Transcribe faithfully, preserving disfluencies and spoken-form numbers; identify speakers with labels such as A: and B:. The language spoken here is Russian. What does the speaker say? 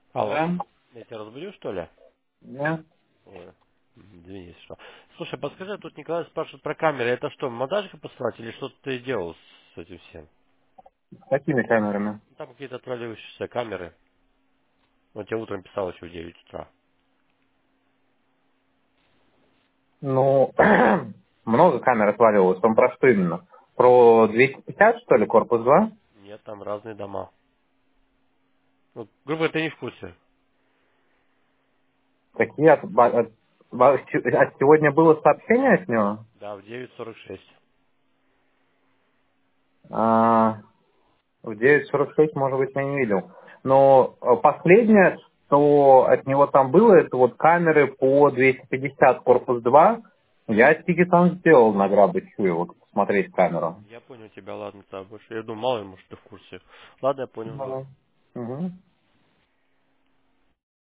A: Алло.
B: Да?
A: Я тебя разбудил, что ли?
B: Нет.
A: Ой, м, извини, что. Слушай, подскажи, тут Николай спрашивает про камеры. Это что, монтажика посылать или что ты делал с этим всем?
B: С какими камерами?
A: Ну, там какие-то отваливающиеся камеры. Он тебе утром писал еще в девять утра.
B: Ну, много камер отвалилось. Там про что именно? Про двести пятьдесят, что ли, корпус два?
A: Нет, там разные дома. Ну, грубо говоря, ты не в курсе.
B: Какие от, ба- от- ба- с- а сегодня было сообщение от него?
A: Да, в девять сорок шесть.
B: А, в девять сорок шесть, может быть, я не видел. Но э, последнее, что от него там было, это вот камеры по двести пятьдесят корпус два. Я тикет там сделал на грабычу, вот посмотреть камеру.
A: Я понял тебя, ладно, тогда больше. Я думал, мало ли, может, ты в курсе. Ладно, я понял.
B: Ну, угу.